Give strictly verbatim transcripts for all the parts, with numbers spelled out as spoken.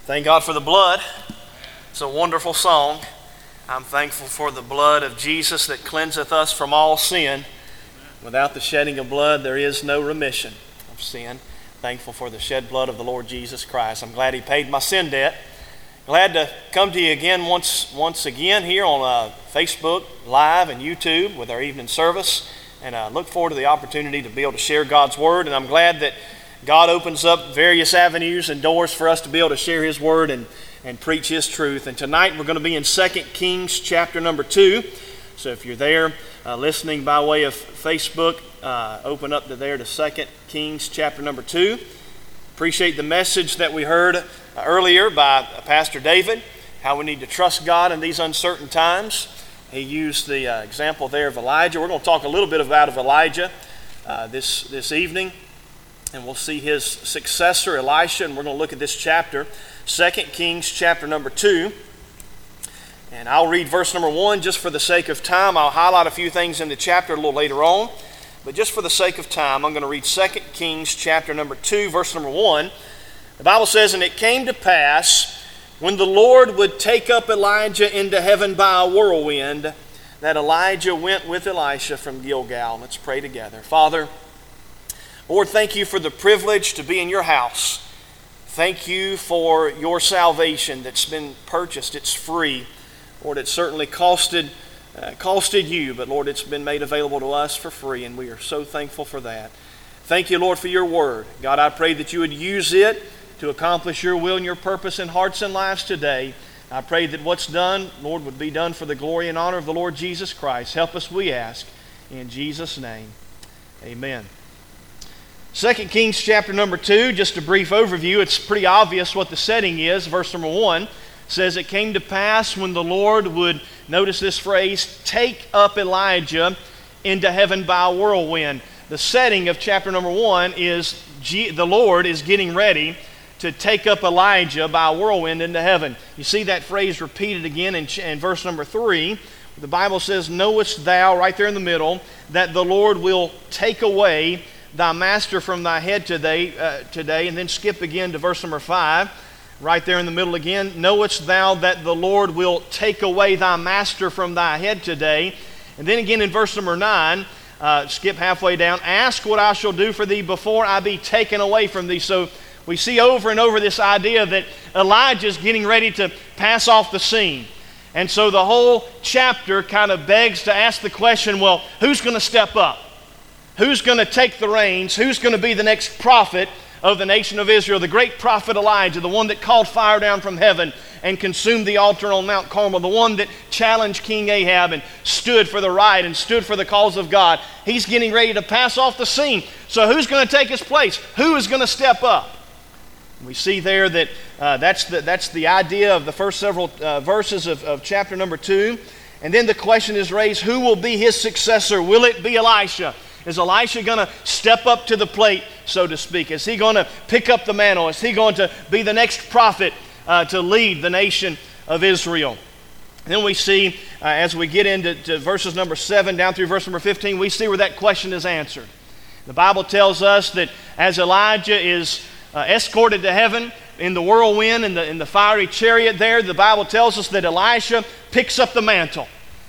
Thank God for the blood. It's a wonderful song. I'm thankful for the blood of Jesus that cleanseth us from all sin. Without the shedding of blood, there is no remission of sin. Thankful for the shed blood of the Lord Jesus Christ. I'm glad He paid my sin debt. Glad to come to you again once once again here on uh, Facebook Live and YouTube with our evening service. And I uh, look forward to the opportunity to be able to share God's Word. And I'm glad that God opens up various avenues and doors for us to be able to share His Word and, and preach His truth. And tonight we're going to be in Second Kings chapter number two. So if you're there uh, listening by way of Facebook, uh, open up to there to Second Kings chapter number two. Appreciate the message that we heard uh, earlier by Pastor David, how we need to trust God in these uncertain times. He used the uh, example there of Elijah. We're going to talk a little bit about of Elijah uh, this, this evening. And we'll see his successor, Elisha, and we're going to look at this chapter, Second Kings chapter number two. And I'll read verse number one just for the sake of time. I'll highlight a few things in the chapter a little later on. But just for the sake of time, I'm going to read Second Kings chapter number two, verse number one. The Bible says, "And it came to pass, when the Lord would take up Elijah into heaven by a whirlwind, that Elijah went with Elisha from Gilgal." Let's pray together. Father, Lord, thank you for the privilege to be in your house. Thank you for your salvation that's been purchased. It's free. Lord, it certainly costed, uh, costed you, but Lord, it's been made available to us for free, and we are so thankful for that. Thank you, Lord, for your word. God, I pray that you would use it to accomplish your will and your purpose in hearts and lives today. I pray that what's done, Lord, would be done for the glory and honor of the Lord Jesus Christ. Help us, we ask, in Jesus' name. Amen. Second Kings chapter number two, just a brief overview. It's pretty obvious what the setting is. Verse number one says, "It came to pass when the Lord would," notice this phrase, "take up Elijah into heaven by a whirlwind." The setting of chapter number one is G- the Lord is getting ready to take up Elijah by a whirlwind into heaven. You see that phrase repeated again in, ch- in verse number three. The Bible says, "Knowest thou," right there in the middle, "that the Lord will take away thy master from thy head today," uh, today, and then skip again to verse number five, right there in the middle again. "Knowest thou that the Lord will take away thy master from thy head today?" And then again in verse number nine, uh, skip halfway down, "Ask what I shall do for thee before I be taken away from thee." So we see over and over this idea that Elijah's getting ready to pass off the scene. And so the whole chapter kind of begs to ask the question, well, who's going to step up? Who's going to take the reins? Who's going to be the next prophet of the nation of Israel? The great prophet Elijah, the one that called fire down from heaven and consumed the altar on Mount Carmel, the one that challenged King Ahab and stood for the right and stood for the cause of God. He's getting ready to pass off the scene. So who's going to take his place? Who is going to step up? We see there that uh, that's, the, that's the idea of the first several uh, verses of, of chapter number two. And then the question is raised, who will be his successor? Will it be Elisha? Is Elisha going to step up to the plate, so to speak? Is he going to pick up the mantle? Is he going to be the next prophet uh, to lead the nation of Israel? And then we see, uh, as we get into to verses number seven down through verse number fifteen, we see where that question is answered. The Bible tells us that as Elijah is uh, escorted to heaven in the whirlwind, in the, in the fiery chariot there, the Bible tells us that Elisha picks up the mantle.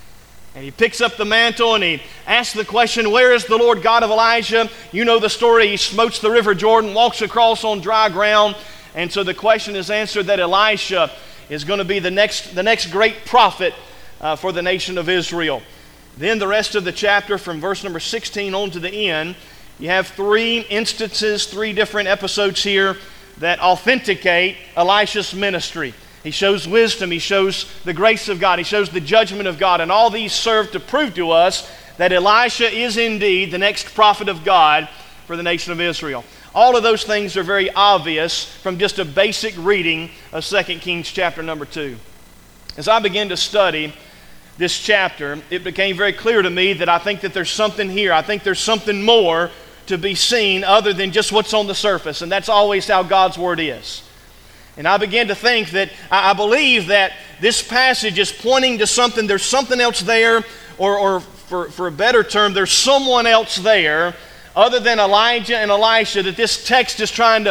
And he picks up the mantle and he asks the question, where is the Lord God of Elijah? You know the story. He smotes the river Jordan, walks across on dry ground. And so the question is answered that Elisha is going to be the next, the next great prophet uh, for the nation of Israel. Then the rest of the chapter from verse number sixteen on to the end, you have three instances, three different episodes here that authenticate Elisha's ministry. He shows wisdom, he shows the grace of God, he shows the judgment of God, and all these serve to prove to us that Elisha is indeed the next prophet of God for the nation of Israel. All of those things are very obvious from just a basic reading of Second Kings chapter number two. As I began to study this chapter, it became very clear to me that I think that there's something here. I think there's something more to be seen other than just what's on the surface, and that's always how God's Word is. And I began to think that I believe that this passage is pointing to something. There's something else there, or, or for, for a better term, there's someone else there other than Elijah and Elisha that this text is trying to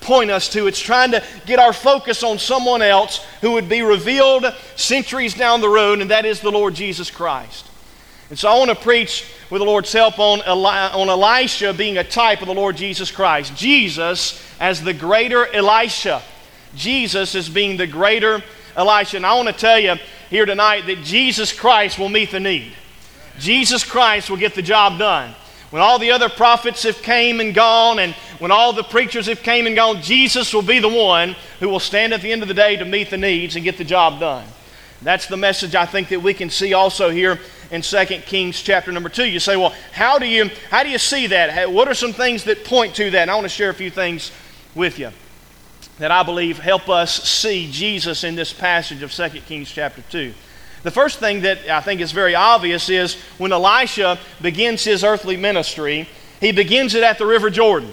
point us to. It's trying to get our focus on someone else who would be revealed centuries down the road, and that is the Lord Jesus Christ. And so I want to preach with the Lord's help on, Eli- on Elisha being a type of the Lord Jesus Christ. Jesus as the greater Elisha. Jesus as being the greater Elisha. And I want to tell you here tonight that Jesus Christ will meet the need. Jesus Christ will get the job done. When all the other prophets have came and gone, and when all the preachers have came and gone, Jesus will be the one who will stand at the end of the day to meet the needs and get the job done. That's the message I think that we can see also here in Second Kings chapter number two. You say, well, how do you how do you see that? What are some things that point to that? And I want to share a few things with you that I believe help us see Jesus in this passage of Second Kings chapter two. The first thing that I think is very obvious is when Elisha begins his earthly ministry, he begins it at the River Jordan.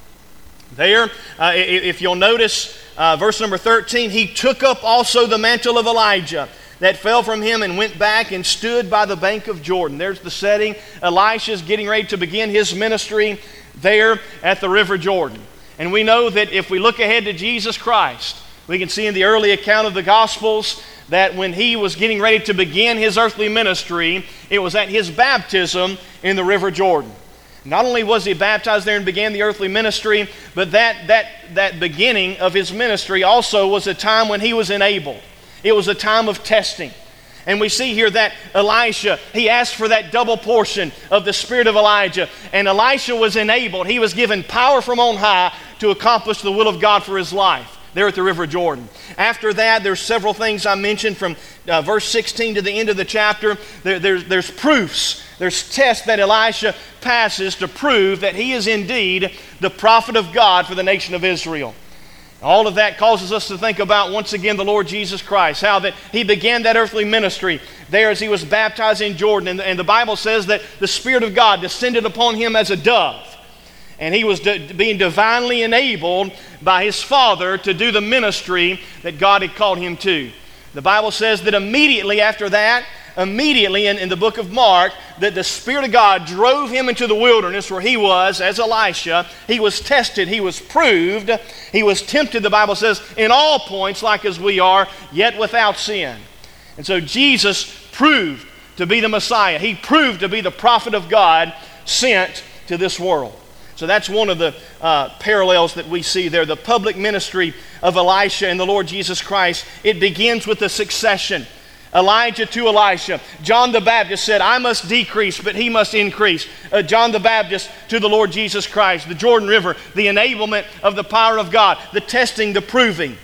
There, uh, if you'll notice, uh, verse number thirteen, he took up also the mantle of Elijah that fell from him and went back and stood by the bank of Jordan. There's the setting. Elisha's getting ready to begin his ministry there at the River Jordan. And we know that if we look ahead to Jesus Christ, we can see in the early account of the Gospels that when he was getting ready to begin his earthly ministry, it was at his baptism in the River Jordan. Not only was he baptized there and began the earthly ministry, but that, that, that beginning of his ministry also was a time when he was enabled. It was a time of testing. And we see here that Elisha, he asked for that double portion of the spirit of Elijah. And Elisha was enabled. He was given power from on high to accomplish the will of God for his life there at the River Jordan. After that, there's several things I mentioned from uh, verse sixteen to the end of the chapter. There, there's, there's proofs. There's tests that Elisha passes to prove that he is indeed the prophet of God for the nation of Israel. All of that causes us to think about, once again, the Lord Jesus Christ, how that he began that earthly ministry there as he was baptized in Jordan. And, and the Bible says that the Spirit of God descended upon him as a dove. And he was de- being divinely enabled by his Father to do the ministry that God had called him to. The Bible says that immediately after that, immediately in, in the book of Mark, that the Spirit of God drove him into the wilderness where he was as Elisha. He was tested, he was proved, he was tempted, the Bible says, in all points like as we are, yet without sin. And so Jesus proved to be the Messiah. He proved to be the prophet of God sent to this world. So that's one of the uh, parallels that we see there. The public ministry of Elisha and the Lord Jesus Christ, it begins with a succession. Elijah to Elisha. John the Baptist said, I must decrease, but he must increase. Uh, John the Baptist to the Lord Jesus Christ. The Jordan River, the enablement of the power of God. The testing, the proving.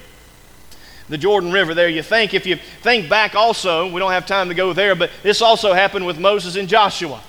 The Jordan River there, you think, if you think back also, we don't have time to go there, but this also happened with Moses and Joshua.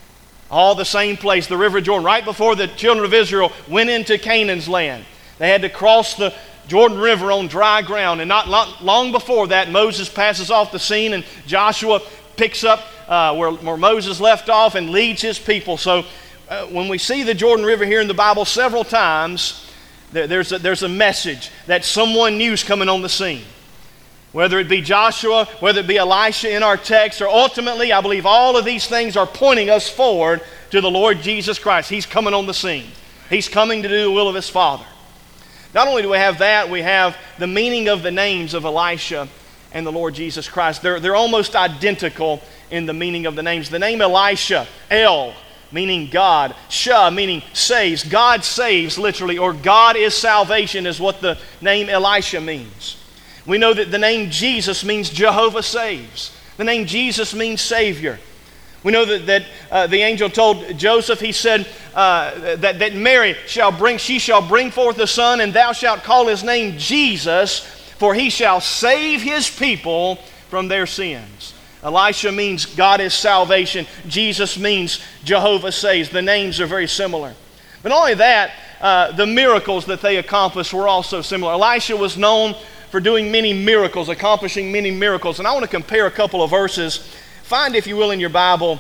All the same place, the River Jordan, right before the children of Israel went into Canaan's land. They had to cross the Jordan River on dry ground. And not long before that, Moses passes off the scene and Joshua picks up uh, where, where Moses left off and leads his people. So uh, when we see the Jordan River here in the Bible several times, there, there's, a, there's a message that someone new is coming on the scene. Whether it be Joshua, whether it be Elisha in our text, or ultimately, I believe all of these things are pointing us forward to the Lord Jesus Christ. He's coming on the scene. He's coming to do the will of his Father. Not only do we have that, we have the meaning of the names of Elisha and the Lord Jesus Christ. They're, they're almost identical in the meaning of the names. The name Elisha, El, meaning God. Shah, meaning saves. God saves, literally, or God is salvation is what the name Elisha means. We know that the name Jesus means Jehovah saves. The name Jesus means Savior. We know that, that uh, the angel told Joseph, he said uh, that, that Mary shall bring, she shall bring forth a son, and thou shalt call his name Jesus, for he shall save his people from their sins. Elisha means God is salvation. Jesus means Jehovah saves. The names are very similar. But not only that, uh, the miracles that they accomplished were also similar. Elisha was known for doing many miracles, accomplishing many miracles. And I want to compare a couple of verses. Find, if you will, in your Bible,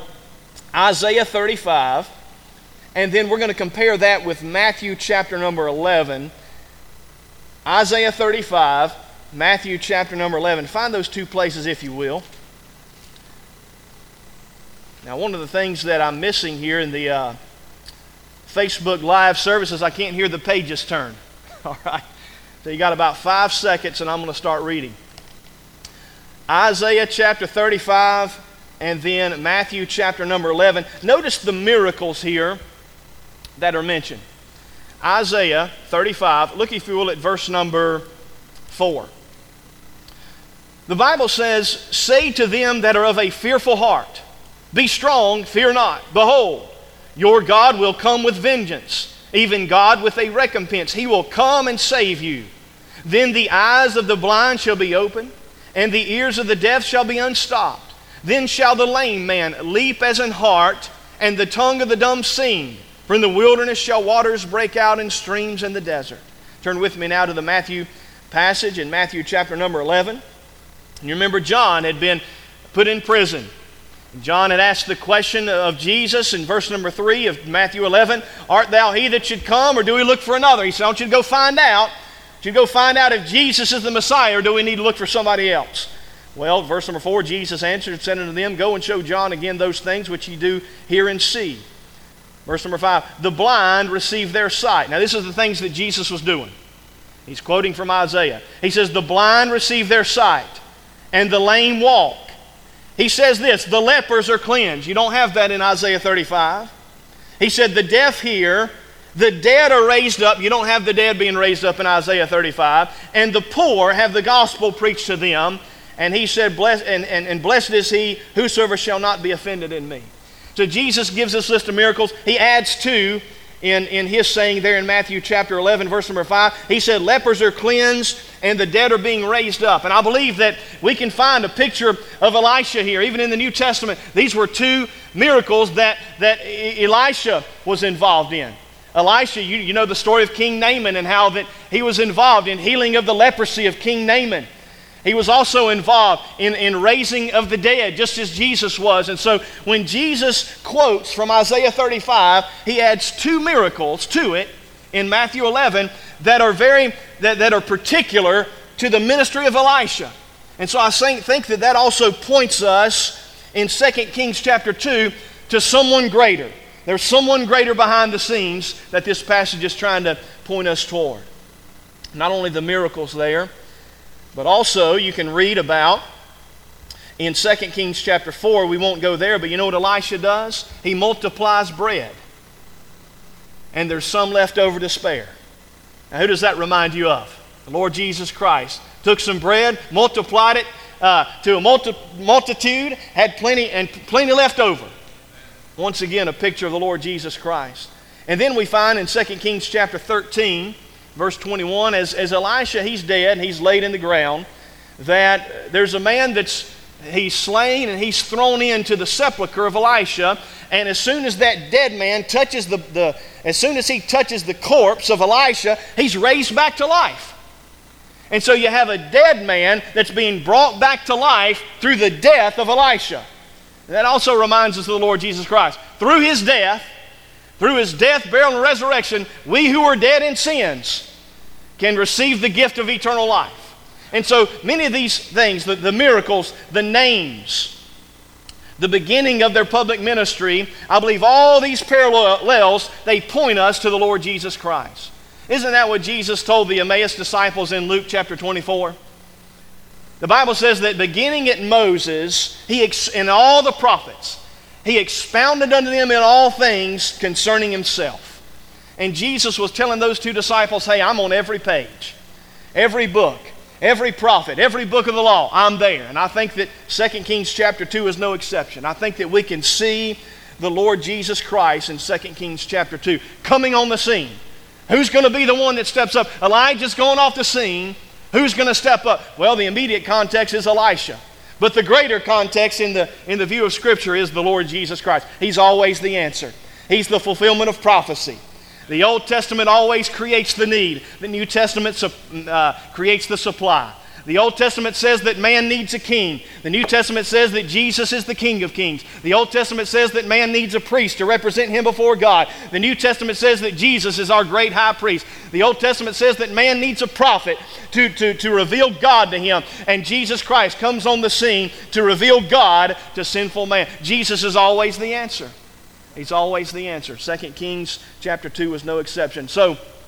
Isaiah thirty-five. And then we're going to compare that with Matthew chapter number eleven. Isaiah thirty-five, Matthew chapter number eleven. Find those two places, if you will. Now, one of the things that I'm missing here in the uh, Facebook Live services, I can't hear the pages turn. All right. So you got about five seconds and I'm going to start reading. Isaiah chapter thirty-five and then Matthew chapter number eleven. Notice the miracles here that are mentioned. Isaiah thirty-five, look if you will at verse number four. The Bible says, "Say to them that are of a fearful heart, be strong, fear not. Behold, your God will come with vengeance, even God with a recompense. He will come and save you. Then the eyes of the blind shall be opened, and the ears of the deaf shall be unstopped. Then shall the lame man leap as an hart, and the tongue of the dumb sing. For in the wilderness shall waters break out in streams in the desert." Turn with me now to the Matthew passage in Matthew chapter number eleven. And you remember John had been put in prison. John had asked the question of Jesus in verse number three of Matthew eleven, "Art thou he that should come, or do we look for another?" He said, "I want you to go find out. I want you to go find out if Jesus is the Messiah, or do we need to look for somebody else?" Well, verse number four, Jesus answered and said unto them, "Go and show John again those things which ye do hear and see." Verse number five, "The blind receive their sight." Now this is the things that Jesus was doing. He's quoting from Isaiah. He says, "The blind receive their sight, and the lame walk." He says this, "The lepers are cleansed." You don't have that in Isaiah thirty-five. He said, "The deaf hear, the dead are raised up." You don't have the dead being raised up in Isaiah thirty-five. "And the poor have the gospel preached to them." And he said, "Blessed and, and, and blessed is he whosoever shall not be offended in me." So Jesus gives this list of miracles. He adds two in, in his saying there in Matthew chapter eleven, verse number five. He said, "Lepers are cleansed, and the dead are being raised up." And I believe that we can find a picture of Elisha here. Even in the New Testament, these were two miracles that, that Elisha was involved in. Elisha, you, you know the story of King Naaman and how that he was involved in healing of the leprosy of King Naaman. He was also involved in, in raising of the dead, just as Jesus was. And so when Jesus quotes from Isaiah thirty-five, he adds two miracles to it in Matthew eleven that are very that, that are particular to the ministry of Elisha. And so I think, think that that also points us in Second Kings chapter two to someone greater. There's someone greater behind the scenes that this passage is trying to point us toward. Not only the miracles there, but also you can read about in Second Kings chapter four. We won't go there, but you know what Elisha does? He multiplies bread. And there's some left over to spare. Now who does that remind you of? The Lord Jesus Christ. Took some bread, multiplied it uh, to a multi- multitude, had plenty and plenty left over. Once again, a picture of the Lord Jesus Christ. And then we find in Second Kings chapter thirteen, verse twenty-one, as, as Elisha, he's dead, he's laid in the ground, that there's a man that's, he's slain and he's thrown into the sepulcher of Elisha, and as soon as that dead man touches the, the as soon as he touches the corpse of Elisha, he's raised back to life. And so you have a dead man that's being brought back to life through the death of Elisha. And that also reminds us of the Lord Jesus Christ. Through his death, Through his death, burial, and resurrection, we who are dead in sins can receive the gift of eternal life. And so many of these things, the, the miracles, the names, the beginning of their public ministry, I believe all these parallels, they point us to the Lord Jesus Christ. Isn't that what Jesus told the Emmaus disciples in Luke chapter twenty-four? The Bible says that beginning at Moses, he ex- and all the prophets, he expounded unto them in all things concerning himself. And Jesus was telling those two disciples, hey, I'm on every page, every book, every prophet, every book of the law, I'm there. And I think that Second Kings chapter two is no exception. I think that we can see the Lord Jesus Christ in Second Kings chapter two coming on the scene. Who's going to be the one that steps up? Elijah's going off the scene. Who's going to step up? Well, the immediate context is Elisha. But the greater context in the, in the view of Scripture is the Lord Jesus Christ. He's always the answer. He's the fulfillment of prophecy. The Old Testament always creates the need. The New Testament uh, creates the supply. The Old Testament says that man needs a king. The New Testament says that Jesus is the King of Kings. The Old Testament says that man needs a priest to represent him before God. The New Testament says that Jesus is our great high priest. The Old Testament says that man needs a prophet to, to, to reveal God to him. And Jesus Christ comes on the scene to reveal God to sinful man. Jesus is always the answer. He's always the answer. Second Kings chapter two is no exception. So,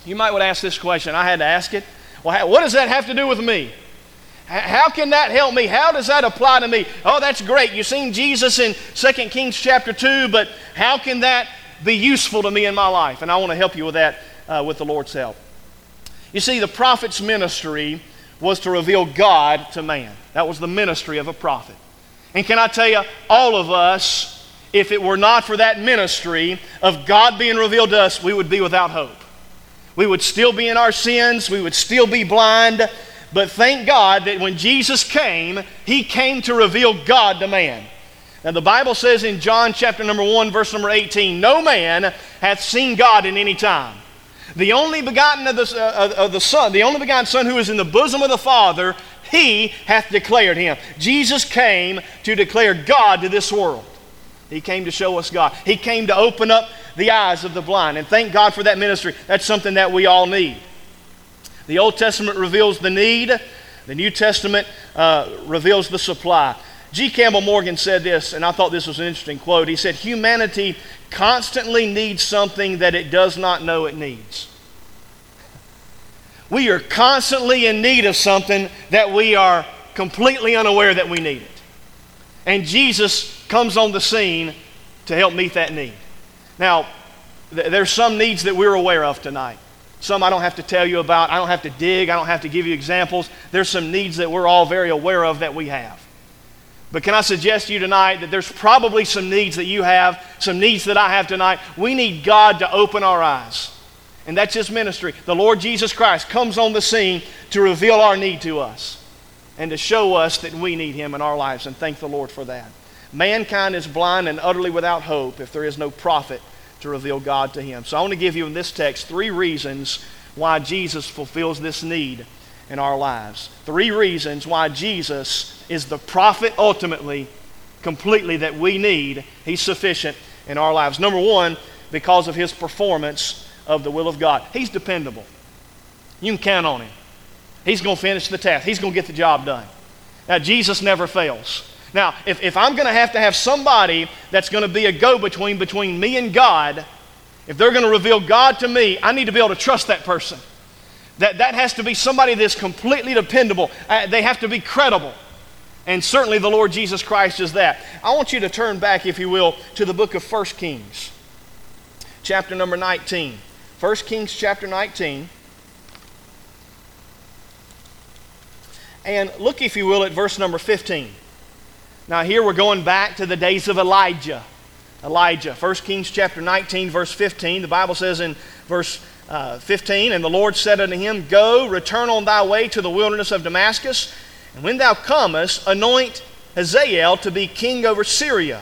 You might would ask this question. I had to ask it. Well, what does that have to do with me? How can that help me? How does that apply to me? Oh, that's great. You've seen Jesus in Second Kings chapter two, but how can that be useful to me in my life? And I want to help you with that uh, with the Lord's help. You see, the prophet's ministry was to reveal God to man. That was the ministry of a prophet. And can I tell you, all of us, if it were not for that ministry of God being revealed to us, we would be without hope. We would still be in our sins. We would still be blind. But thank God that when Jesus came, He came to reveal God to man. Now the Bible says in John chapter number one, verse number eighteen, no man hath seen God in any time. The only begotten of the, uh, of the Son, the only begotten Son who is in the bosom of the Father, He hath declared Him. Jesus came to declare God to this world. He came to show us God. He came to open up the eyes of the blind. And thank God for that ministry. That's something that we all need. The Old Testament reveals the need. The New Testament uh, reveals the supply. G. Campbell Morgan said this, and I thought this was an interesting quote. He said, humanity constantly needs something that it does not know it needs. We are constantly in need of something that we are completely unaware that we need it. And Jesus comes on the scene to help meet that need. Now, th- there's some needs that we're aware of tonight. Some I don't have to tell you about. I don't have to dig. I don't have to give you examples. There's some needs that we're all very aware of that we have. But can I suggest to you tonight that there's probably some needs that you have, some needs that I have tonight. We need God to open our eyes. And that's His ministry. The Lord Jesus Christ comes on the scene to reveal our need to us and to show us that we need Him in our lives, and thank the Lord for that. Mankind is blind and utterly without hope if there is no prophet to reveal God to him. So I want to give you in this text three reasons why Jesus fulfills this need in our lives. Three reasons why Jesus is the prophet ultimately, completely that we need. He's sufficient in our lives. Number one, because of His performance of the will of God. He's dependable. You can count on Him. He's going to finish the task. He's going to get the job done. Now, Jesus never fails. Now, if, if I'm going to have to have somebody that's going to be a go-between between me and God, if they're going to reveal God to me, I need to be able to trust that person. That, that has to be somebody that's completely dependable. Uh, they have to be credible. And certainly the Lord Jesus Christ is that. I want you to turn back, if you will, to the book of First Kings, chapter number nineteen. First Kings chapter nineteen. And look, if you will, at verse number fifteen. Now here we're going back to the days of Elijah. Elijah. First Kings chapter nineteen, verse fifteen. The Bible says in verse uh, fifteen, and the Lord said unto him, Go, return on thy way to the wilderness of Damascus, and when thou comest, anoint Hazael to be king over Syria.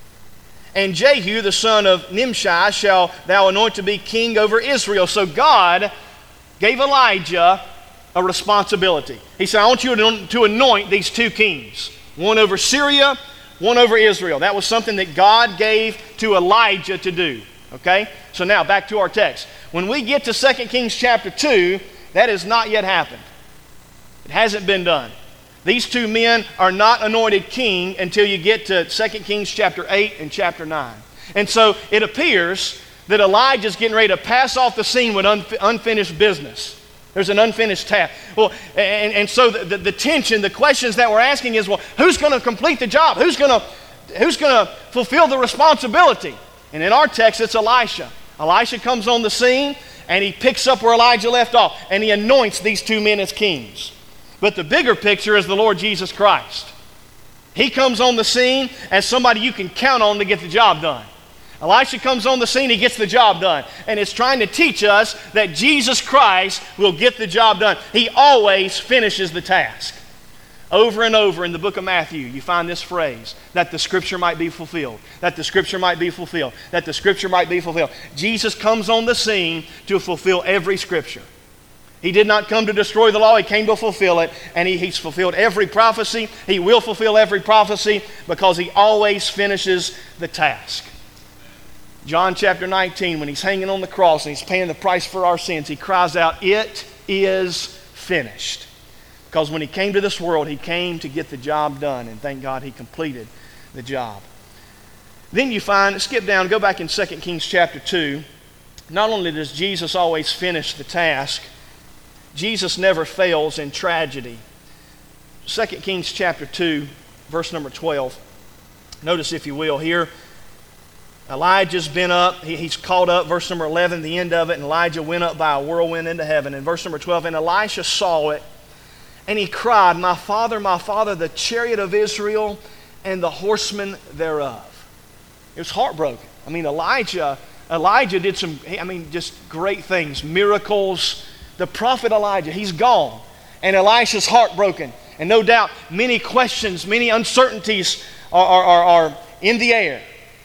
And Jehu, the son of Nimshi, shall thou anoint to be king over Israel. So God gave Elijah a responsibility. He said, I want you to anoint these two kings. One over Syria, one over Israel. That was something that God gave to Elijah to do. Okay? So now, back to our text. When we get to Second Kings chapter two, that has not yet happened. It hasn't been done. These two men are not anointed king until you get to Second Kings chapter eight and chapter nine. And so it appears that Elijah's getting ready to pass off the scene with unf- unfinished business. There's an unfinished task. Well, and, and so the, the, the tension, the questions that we're asking is, well, who's going to complete the job? Who's going to who's going to fulfill the responsibility? And in our text, it's Elisha. Elisha comes on the scene, and he picks up where Elijah left off, and he anoints these two men as kings. But the bigger picture is the Lord Jesus Christ. He comes on the scene as somebody you can count on to get the job done. Elisha comes on the scene, he gets the job done. And it's trying to teach us that Jesus Christ will get the job done. He always finishes the task. Over and over in the book of Matthew, you find this phrase, that the Scripture might be fulfilled, that the Scripture might be fulfilled, that the Scripture might be fulfilled. Jesus comes on the scene to fulfill every Scripture. He did not come to destroy the law, He came to fulfill it, and he, He's fulfilled every prophecy. He will fulfill every prophecy because He always finishes the task. John chapter nineteen, when He's hanging on the cross and He's paying the price for our sins, He cries out, "It is finished." Because when He came to this world, He came to get the job done, and thank God He completed the job. Then you find, skip down, go back in Second Kings chapter two. not only does Jesus always finish the task, Jesus never fails in tragedy. Second Kings chapter two, verse number twelve. Notice, if you will, here, Elijah's been up. He, he's caught up. Verse number eleven, the end of it. And Elijah went up by a whirlwind into heaven. And verse number twelve, and Elisha saw it, and he cried, my father, my father, the chariot of Israel and the horsemen thereof. It was heartbroken. I mean, Elijah, Elijah did some, I mean, just great things, miracles. The prophet Elijah, he's gone. And Elisha's heartbroken. And no doubt, many questions, many uncertainties are, are, are, are in the air.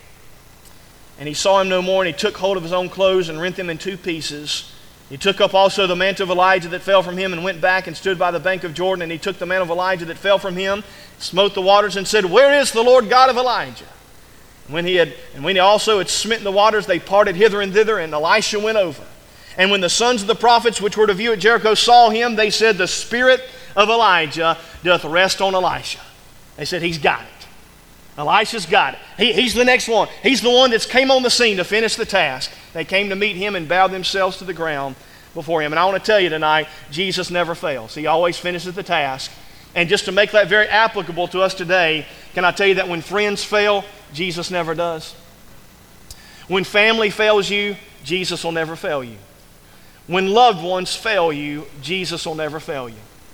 And he saw him no more, and he took hold of his own clothes and rent them in two pieces. He took up also the mantle of Elijah that fell from him and went back and stood by the bank of Jordan. And he took the mantle of Elijah that fell from him, smote the waters, and said, where is the Lord God of Elijah? And when he had, and when he also had smitten the waters, they parted hither and thither, and Elisha went over. And when the sons of the prophets which were to view at Jericho saw him, they said, the spirit of Elijah doth rest on Elisha. They said, he's got it. Elisha's got it. He, he's the next one. He's the one that's came on the scene to finish the task. They came to meet him and bowed themselves to the ground before him. And I want to tell you tonight, Jesus never fails. He always finishes the task. And just to make that very applicable to us today, can I tell you that when friends fail, Jesus never does. When family fails you, Jesus will never fail you. When loved ones fail you, Jesus will never fail you.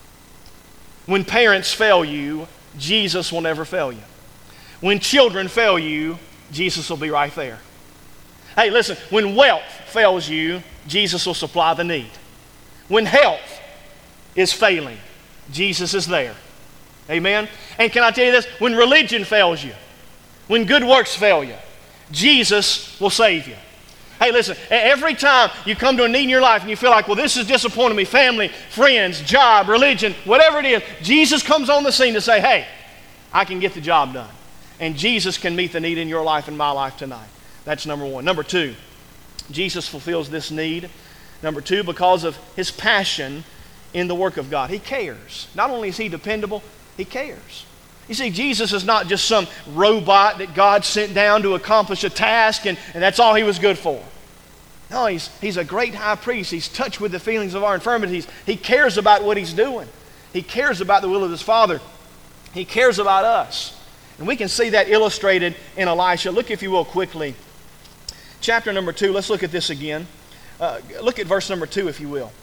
When parents fail you, Jesus will never fail you. When children fail you, Jesus will be right there. Hey, listen, when wealth fails you, Jesus will supply the need. When health is failing, Jesus is there. Amen? And can I tell you this? When religion fails you, when good works fail you, Jesus will save you. Hey, listen, every time you come to a need in your life and you feel like, well, this is disappointing me, family, friends, job, religion, whatever it is, Jesus comes on the scene to say, hey, I can get the job done. And Jesus can meet the need in your life and my life tonight. That's number one. Number two, Jesus fulfills this need. Number two, because of his passion in the work of God. He cares. Not only is he dependable, he cares. You see, Jesus is not just some robot that God sent down to accomplish a task and, and that's all he was good for. No, he's, he's a great high priest. He's touched with the feelings of our infirmities. He cares about what he's doing. He cares about the will of his Father. He cares about us. And we can see that illustrated in Elisha. Look, if you will, quickly. Chapter number two, let's look at this again. Uh, look at verse number two, if you will.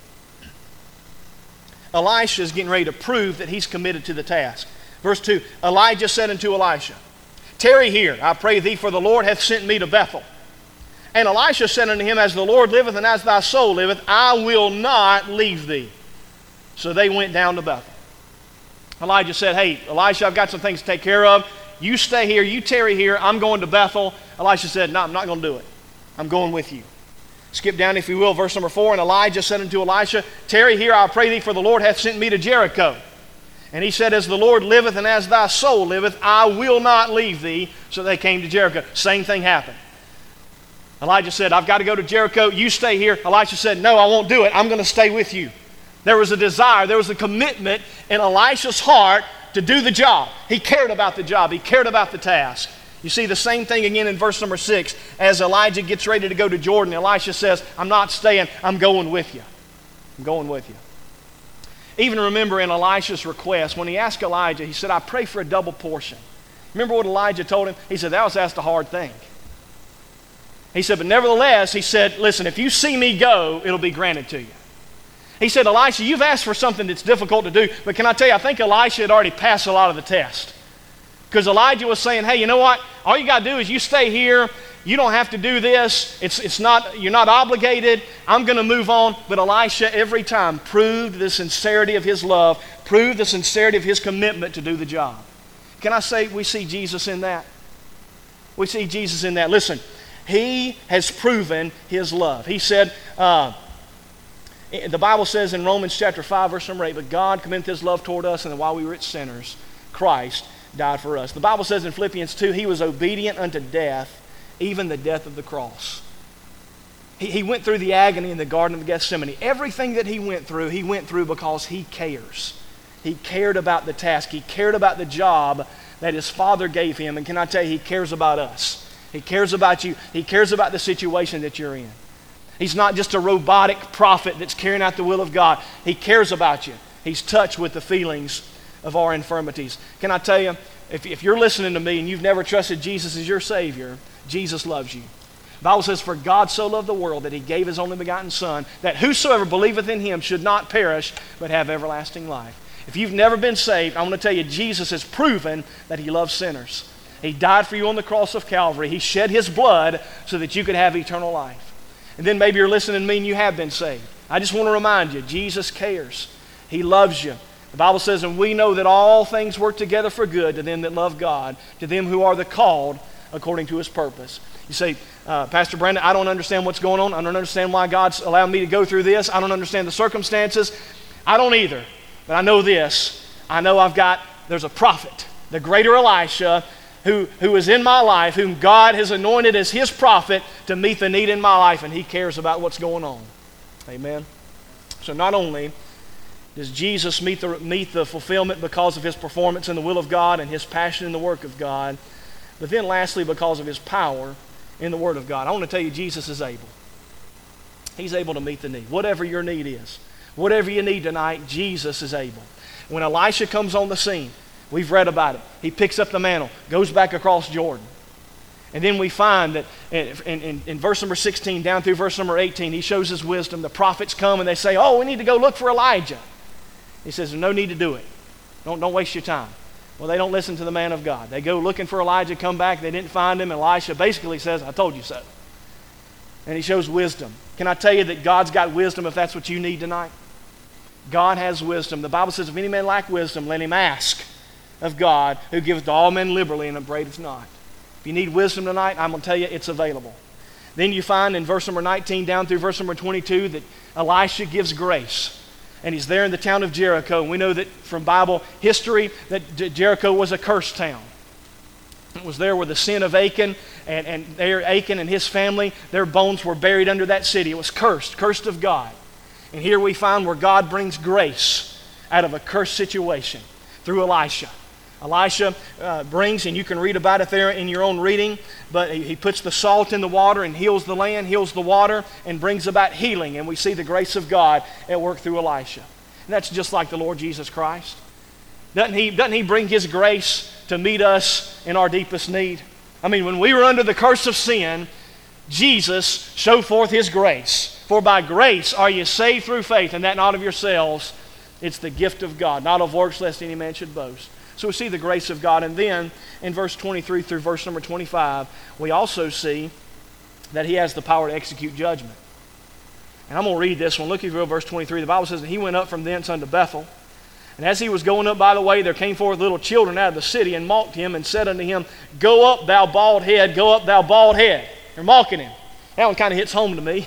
Elisha is getting ready to prove that he's committed to the task. Verse two, Elijah said unto Elisha, tarry here, I pray thee, for the Lord hath sent me to Bethel. And Elisha said unto him, as the Lord liveth and as thy soul liveth, I will not leave thee. So they went down to Bethel. Elijah said, hey, Elisha, I've got some things to take care of. You stay here, you tarry here, I'm going to Bethel. Elisha said, no, I'm not going to do it. I'm going with you. Skip down, if you will, verse number four. And Elijah said unto Elisha, tarry here, I pray thee, for the Lord hath sent me to Jericho. And he said, as the Lord liveth and as thy soul liveth, I will not leave thee. So they came to Jericho. Same thing happened. Elijah said, I've got to go to Jericho. You stay here. Elisha said, no, I won't do it. I'm going to stay with you. There was a desire, there was a commitment in Elisha's heart to do the job. He cared about the job. He cared about the task. You see the same thing again in verse number six. As Elijah gets ready to go to Jordan, Elisha says, I'm not staying. I'm going with you. I'm going with you. Even remember in Elisha's request, when he asked Elijah, he said, I pray for a double portion. Remember what Elijah told him? He said, thou hast asked a hard thing. He said, but nevertheless, he said, listen, if you see me go, it'll be granted to you. He said, Elisha, you've asked for something that's difficult to do, but can I tell you, I think Elisha had already passed a lot of the test. Because Elijah was saying, hey, you know what? All you got to do is you stay here. You don't have to do this. It's, it's not, you're not obligated. I'm going to move on. But Elisha every time proved the sincerity of his love, proved the sincerity of his commitment to do the job. Can I say we see Jesus in that? We see Jesus in that. Listen, he has proven his love. He said, uh, the Bible says in Romans chapter five, verse number eight, but God commendeth his love toward us, and that while we were yet sinners, Christ died for us. The Bible says in Philippians two, he was obedient unto death, even the death of the cross. He, he went through the agony in the Garden of Gethsemane. Everything that he went through, he went through because he cares. He cared about the task. He cared about the job that his Father gave him. And can I tell you, he cares about us. He cares about you. He cares about the situation that you're in. He's not just a robotic prophet that's carrying out the will of God. He cares about you. He's touched with the feelings of our infirmities. Can I tell you, if, if you're listening to me and you've never trusted Jesus as your Savior, Jesus loves you. The Bible says, for God so loved the world that he gave his only begotten Son, that whosoever believeth in him should not perish, but have everlasting life. If you've never been saved, I want to tell you, Jesus has proven that he loves sinners. He died for you on the cross of Calvary. He shed his blood so that you could have eternal life. And then maybe you're listening to me and you have been saved. I just want to remind you, Jesus cares. He loves you. The Bible says, and we know that all things work together for good to them that love God, to them who are the called according to his purpose. You say, uh, Pastor Brandon, I don't understand what's going on. I don't understand why God's allowed me to go through this. I don't understand the circumstances. I don't either. But I know this. I know I've got, there's a prophet, the greater Elisha, who, who is in my life, whom God has anointed as his prophet to meet the need in my life, and he cares about what's going on. Amen. So not only does Jesus meet the, meet the fulfillment because of his performance in the will of God and his passion in the work of God, but then lastly because of his power in the Word of God. I want to tell you, Jesus is able. He's able to meet the need. Whatever your need is, whatever you need tonight, Jesus is able. When Elisha comes on the scene, we've read about it. He picks up the mantle, goes back across Jordan. And then we find that in, in, in verse number sixteen down through verse number eighteen, he shows his wisdom. The prophets come and they say, oh, we need to go look for Elijah. He says, there's no need to do it. Don't, don't waste your time. Well, they don't listen to the man of God. They go looking for Elijah, come back, they didn't find him, and Elisha basically says, I told you so. And he shows wisdom. Can I tell you that God's got wisdom if that's what you need tonight? God has wisdom. The Bible says, if any man lack wisdom, let him ask of God, who giveth to all men liberally and upbraideth not. If you need wisdom tonight, I'm going to tell you it's available. Then you find in verse number nineteen down through verse number twenty-two that Elisha gives grace. And he's there in the town of Jericho. And we know that from Bible history that Jericho was a cursed town. It was there where the sin of Achan, and, and there Achan and his family, their bones were buried under that city. It was cursed, cursed of God. And here we find where God brings grace out of a cursed situation through Elisha. Elisha uh, brings, and you can read about it there in your own reading, but he, he puts the salt in the water and heals the land, heals the water, and brings about healing. And we see the grace of God at work through Elisha. And that's just like the Lord Jesus Christ. Doesn't he, doesn't he bring his grace to meet us in our deepest need? I mean, when we were under the curse of sin, Jesus showed forth his grace. For by grace are you saved through faith, and that not of yourselves. It's the gift of God, not of works, lest any man should boast. So we see the grace of God. And then in verse twenty-three through verse number twenty-five, we also see that he has the power to execute judgment. And I'm going to read this one. Look at verse twenty-three. The Bible says that he went up from thence unto Bethel. And as he was going up by the way, there came forth little children out of the city and mocked him and said unto him, Go up, thou bald head, go up, thou bald head. They're mocking him. That one kind of hits home to me.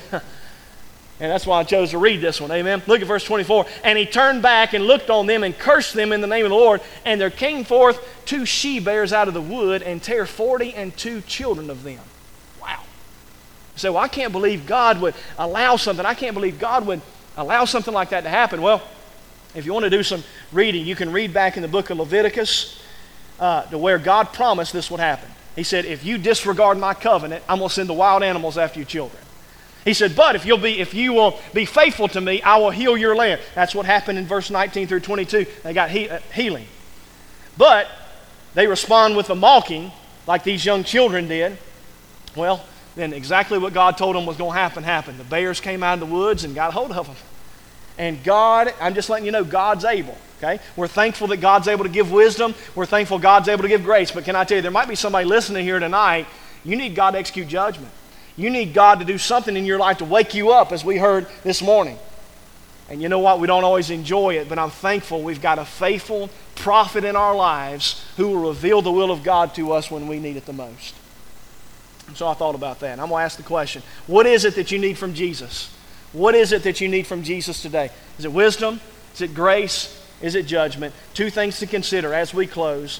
And that's why I chose to read this one, amen? Look at verse twenty-four. And he turned back and looked on them and cursed them in the name of the Lord. And there came forth two she-bears out of the wood and tare forty and two children of them. Wow. You say, well, I can't believe God would allow something. I can't believe God would allow something like that to happen. Well, if you want to do some reading, you can read back in the book of Leviticus uh, to where God promised this would happen. He said, if you disregard my covenant, I'm going to send the wild animals after your children. He said, but if you'll be, if you will be faithful to me, I will heal your land. That's what happened in verse nineteen through twenty-two. They got he, uh, healing. But they respond with a mocking like these young children did. Well, then exactly what God told them was going to happen happened. The bears came out of the woods and got a hold of them. And God, I'm just letting you know, God's able. Okay? We're thankful that God's able to give wisdom. We're thankful God's able to give grace. But can I tell you, there might be somebody listening here tonight, you need God to execute judgment. You need God to do something in your life to wake you up, as we heard this morning. And you know what? We don't always enjoy it, but I'm thankful we've got a faithful prophet in our lives who will reveal the will of God to us when we need it the most. And so I thought about that. And I'm going to ask the question, what is it that you need from Jesus? What is it that you need from Jesus today? Is it wisdom? Is it grace? Is it judgment? Two things to consider as we close.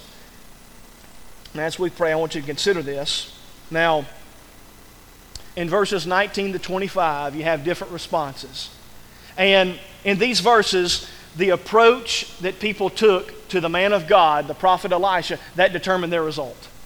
And as we pray, I want you to consider this. Now, in verses nineteen to twenty-five, you have different responses. And in these verses, the approach that people took to the man of God, the prophet Elisha, that determined their result.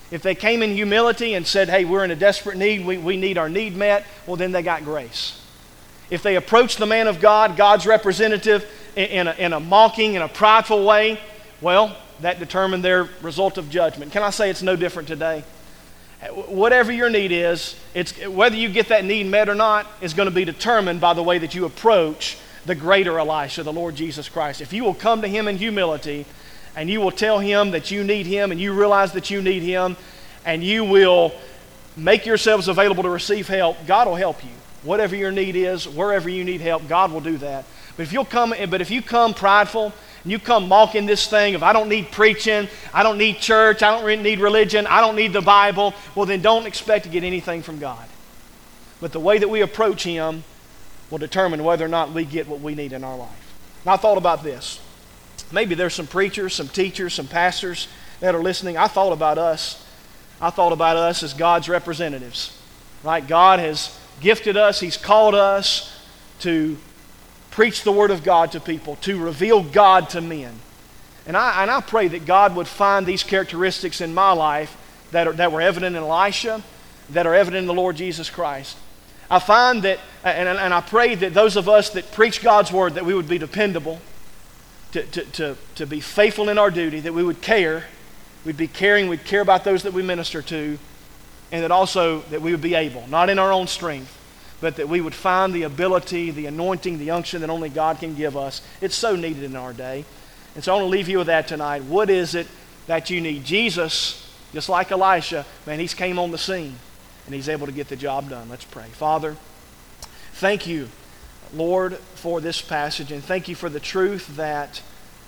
If they came in humility and said, hey, we're in a desperate need, we, we need our need met, well, then they got grace. If they approached the man of God, God's representative, in, in, a, in a mocking, in a prideful way, well, that determined their result of judgment. Can I say it's no different today? Whatever your need is, it's, whether you get that need met or not, is going to be determined by the way that you approach the greater Elisha, the Lord Jesus Christ. If you will come to Him in humility, and you will tell Him that you need Him, and you realize that you need Him, and you will make yourselves available to receive help, God will help you. Whatever your need is, wherever you need help, God will do that. But if you'll come, but if you come prideful, and you come mocking this thing of, I don't need preaching, I don't need church, I don't need religion, I don't need the Bible, well then don't expect to get anything from God. But the way that we approach Him will determine whether or not we get what we need in our life. And I thought about this. Maybe there's some preachers, some teachers, some pastors that are listening. I thought about us. I thought about us as God's representatives. Right? God has gifted us. He's called us to preach the Word of God to people, to reveal God to men. And I, and I pray that God would find these characteristics in my life that, are, that were evident in Elisha, that are evident in the Lord Jesus Christ. I find that, and, and I pray that those of us that preach God's Word, that we would be dependable, to, to, to, to be faithful in our duty, that we would care, we'd be caring, we'd care about those that we minister to, and that also that we would be able, not in our own strength, but that we would find the ability, the anointing, the unction that only God can give us. It's so needed in our day. And so I want to leave you with that tonight. What is it that you need? Jesus, just like Elisha, man, He's came on the scene, and He's able to get the job done. Let's pray. Father, thank You, Lord, for this passage, and thank You for the truth that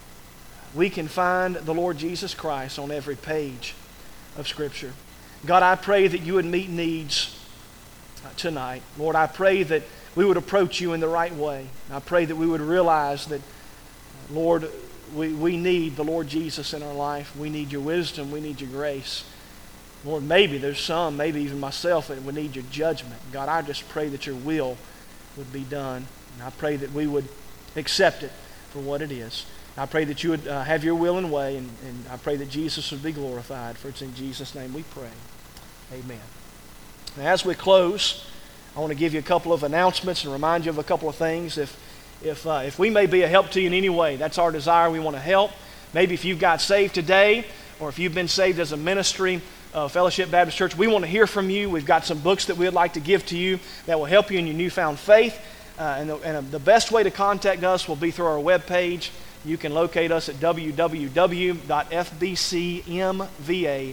we can find the Lord Jesus Christ on every page of Scripture. God, I pray that You would meet needs tonight. Lord, I pray that we would approach You in the right way. I pray that we would realize that, Lord, we, we need the Lord Jesus in our life. We need Your wisdom. We need Your grace. Lord, maybe there's some, maybe even myself, that would need Your judgment. God, I just pray that Your will would be done. And I pray that we would accept it for what it is. I pray that You would uh, have Your will and way, and, and I pray that Jesus would be glorified. For it's in Jesus' name we pray. Amen. Now, as we close, I want to give you a couple of announcements and remind you of a couple of things. If, if, uh, if we may be a help to you in any way, that's our desire. We want to help. Maybe if you've got saved today, or if you've been saved as a ministry of Fellowship Baptist Church, we want to hear from you. We've got some books that we'd like to give to you that will help you in your newfound faith. Uh, and the, and the best way to contact us will be through our webpage. You can locate us at w w w dot f b c m v a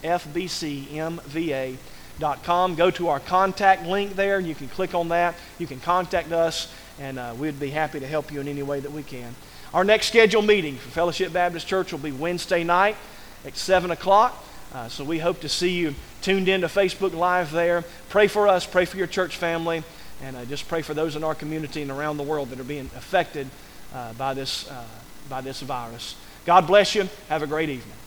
dot com. Go to our contact link there. You can click on that. You can contact us, and uh, we'd be happy to help you in any way that we can. Our next scheduled meeting for Fellowship Baptist Church will be Wednesday night at seven o'clock. Uh, so we hope to see you tuned in to Facebook Live there. Pray for us. Pray for your church family. And uh, just pray for those in our community and around the world that are being affected uh, by this, uh, by this virus. God bless you. Have a great evening.